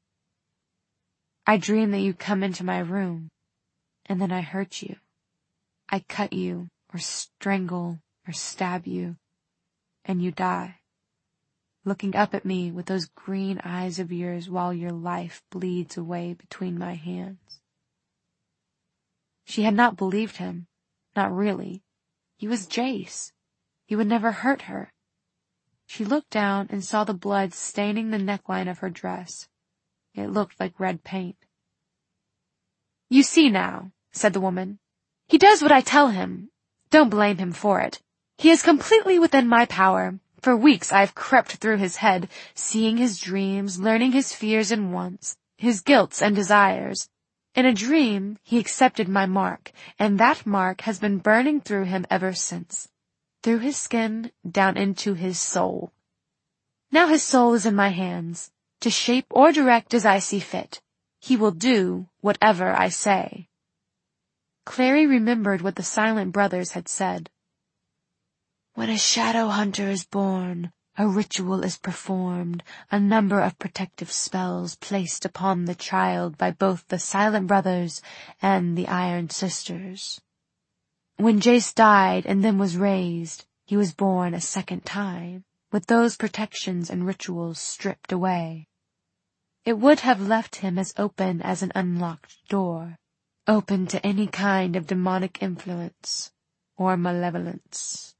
I dreamed that you come into my room, and then I hurt you. I cut you, or strangle, or stab you, and you die, looking up at me with those green eyes of yours while your life bleeds away between my hands. She had not believed him, not really. He was Jace. He would never hurt her. She looked down and saw the blood staining the neckline of her dress. It looked like red paint. You see now, said the woman. He does what I tell him. Don't blame him for it. He is completely within my power. For weeks I have crept through his head, seeing his dreams, learning his fears and wants, his guilts and desires. In a dream, he accepted my mark, and that mark has been burning through him ever since, through his skin down into his soul. Now his soul is in my hands, to shape or direct as I see fit. He will do whatever I say. Clary remembered what the Silent Brothers had said. When a shadow hunter is born, a ritual is performed, a number of protective spells placed upon the child by both the Silent Brothers and the Iron Sisters. When Jace died and then was raised, he was born a second time, with those protections and rituals stripped away. It would have left him as open as an unlocked door, open to any kind of demonic influence or malevolence.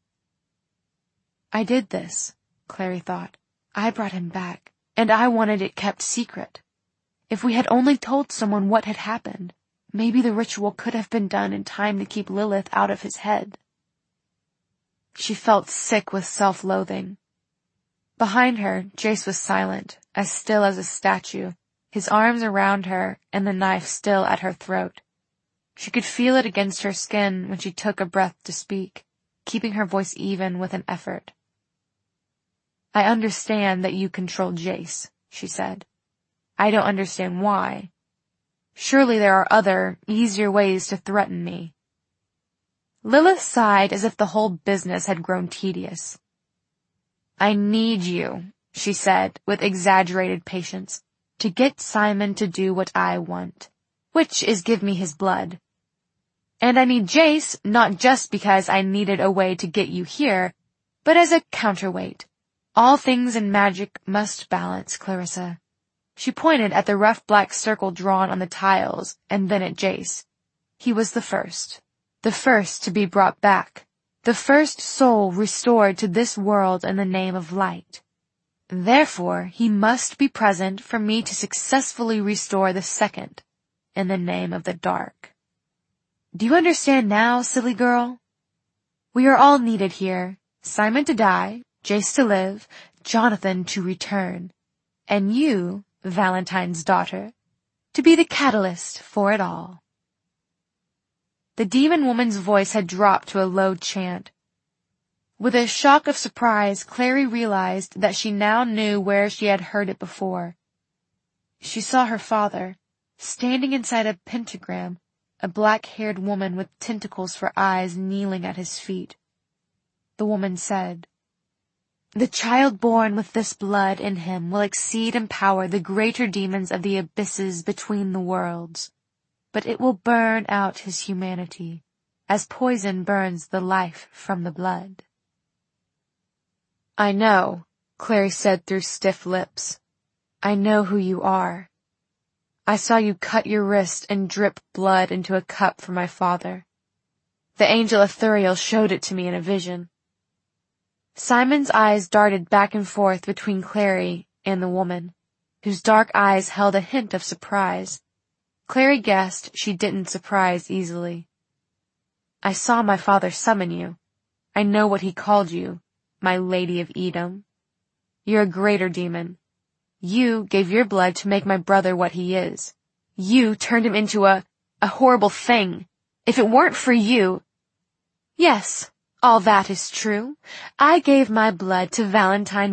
I did this, Clary thought. I brought him back, and I wanted it kept secret. If we had only told someone what had happened, maybe the ritual could have been done in time to keep Lilith out of his head. She felt sick with self-loathing. Behind her, Jace was silent, as still as a statue, his arms around her and the knife still at her throat. She could feel it against her skin when she took a breath to speak, keeping her voice even with an effort. I understand that you control Jace, she said. I don't understand why. Surely there are other, easier ways to threaten me. Lilith sighed as if the whole business had grown tedious. I need you, she said with exaggerated patience, to get Simon to do what I want, which is give me his blood. And I need Jace not just because I needed a way to get you here, but as a counterweight. All things in magic must balance, Clarissa. She pointed at the rough black circle drawn on the tiles, and then at Jace. He was the first. The first to be brought back. The first soul restored to this world in the name of light. Therefore, he must be present for me to successfully restore the second, in the name of the dark. Do you understand now, silly girl? We are all needed here. Simon to die, Jace to live, Jonathan to return, and you, Valentine's daughter, to be the catalyst for it all. The demon woman's voice had dropped to a low chant. With a shock of surprise, Clary realized that she now knew where she had heard it before. She saw her father, standing inside a pentagram, a black-haired woman with tentacles for eyes kneeling at his feet. The woman said, The child born with this blood in him will exceed in power the greater demons of the abysses between the worlds, but it will burn out his humanity, as poison burns the life from the blood. I know, Clary said through stiff lips. I know who you are. I saw you cut your wrist and drip blood into a cup for my father. The angel Ithuriel showed it to me in a vision. Simon's eyes darted back and forth between Clary and the woman, whose dark eyes held a hint of surprise. Clary guessed she didn't surprise easily. I saw my father summon you. I know what he called you, my Lady of Edom. You're a greater demon. You gave your blood to make my brother what he is. You turned him into a, a horrible thing. If it weren't for you... Yes, all that is true. I gave my blood to Valentine